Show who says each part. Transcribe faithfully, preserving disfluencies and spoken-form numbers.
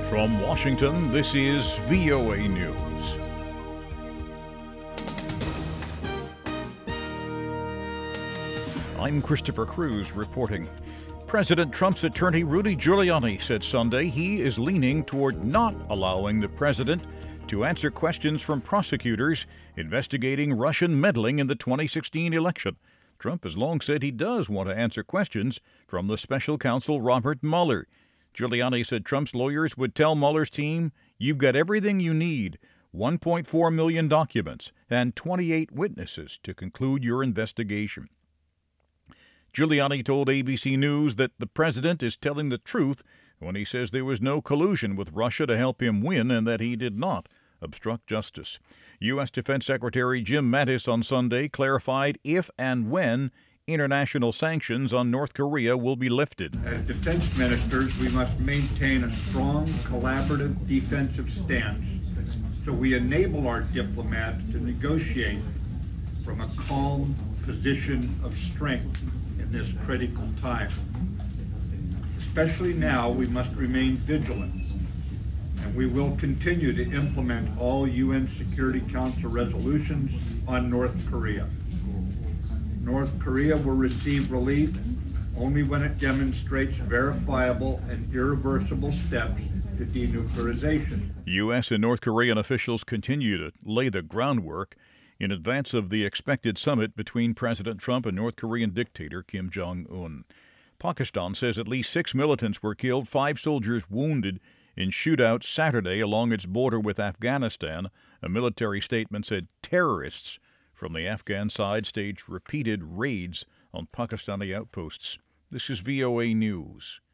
Speaker 1: From Washington, this is V O A News. I'm Christopher Cruz reporting. President Trump's attorney Rudy Giuliani said Sunday he is leaning toward not allowing the president to answer questions from prosecutors investigating Russian meddling in the twenty sixteen election. Trump has long said he does want to answer questions from the special counsel Robert Mueller. Giuliani said Trump's lawyers would tell Mueller's team, "You've got everything you need, one point four million documents and twenty-eight witnesses to conclude your investigation." Giuliani told A B C News that the president is telling the truth when he says there was no collusion with Russia to help him win and that he did not obstruct justice. U S. Defense Secretary Jim Mattis on Sunday clarified if and when international sanctions on North Korea will be lifted.
Speaker 2: As defense ministers, we must maintain a strong, collaborative defensive stance so we enable our diplomats to negotiate from a calm position of strength in this critical time. Especially now, we must remain vigilant, and we will continue to implement all U N Security Council resolutions on North Korea. North Korea will receive relief only when it demonstrates verifiable and irreversible steps to denuclearization.
Speaker 1: U S and North Korean officials continue to lay the groundwork in advance of the expected summit between President Trump and North Korean dictator Kim Jong-un. Pakistan says at least six militants were killed, five soldiers wounded in shootouts Saturday along its border with Afghanistan. A military statement said terrorists from the Afghan side staged repeated raids on Pakistani outposts. This is V O A News.